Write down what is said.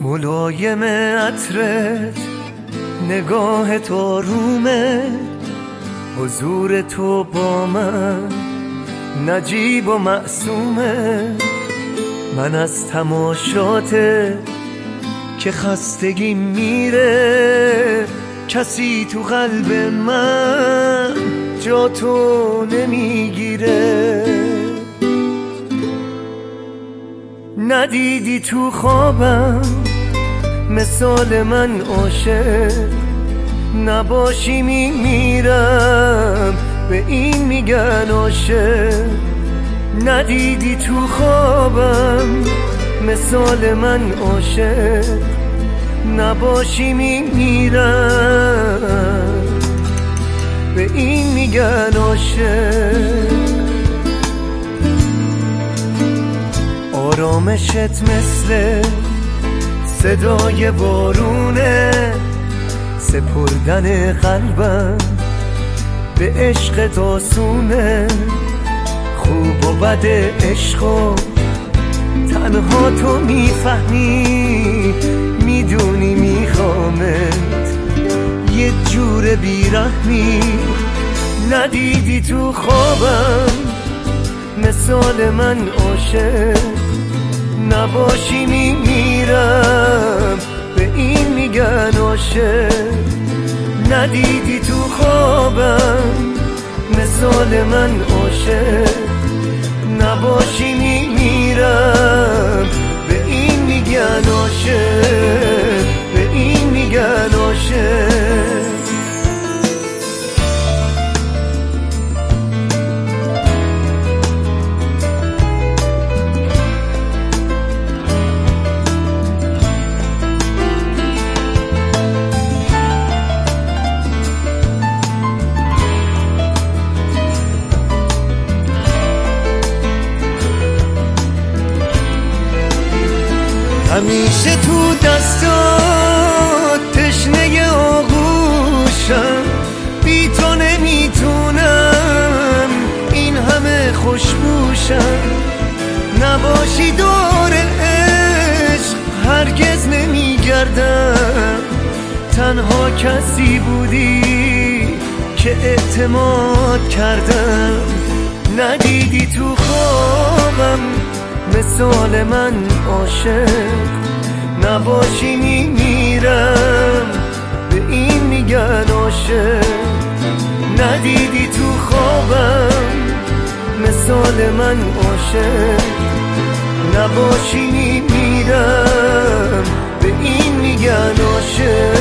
ملایم عطرت، نگاه تو رومه، حضور تو با من نجیب و معصومه. من از تماشاته که خستگی میره، کسی تو قلب من جا تو نمیگیره. ندیدی تو خوابم مثال من عاشق، نباشی میمیرم به این میگن عاشق. ندیدی تو خوابم مثال من عاشق، نباشی میمیرم به این میگن عاشق. آرامشت مثل صدای بارونه، سپردن قلبم به عشق آسونه. خوب و بد عشقو تنها تو میفهمی، میدونی میخوامت یه جور بیرحمی. ندیدی تو خوابم مثال من عاشق، نباشی میمیرم به این میگن عاشق. ندیدی تو خوابم مثال من عاشق، نباشی میمیرم به این میگن عاشق، به این میگن عاشق. همیشه تو دستات تشنه آغوشم، بی تو نمیتونم این همه خوشبوشم. نباشی دور عشق هرگز نمیگردم، تنها کسی بودی که اعتماد کردم. ندیدی تو خوابم مثال من عاشق، نباشی میمیرم به این میگن عاشق. ندیدی تو خوابم مثال من عاشق، نباشی میمیرم به این میگن عاشق.